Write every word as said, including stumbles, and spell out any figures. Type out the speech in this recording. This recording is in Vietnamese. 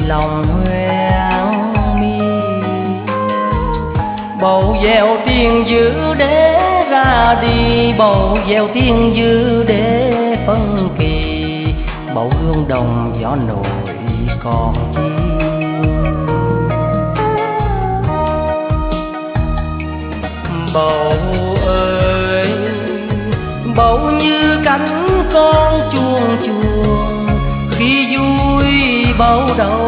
lòng hoang mi. Bầu gieo tiền dữ để ra đi, bầu gieo tiền dữ để phân kỳ, bầu hương đồng gió nổi còn chi. Bầu ơi bầu như cánh con chuông chuông, khi vui bầu đâu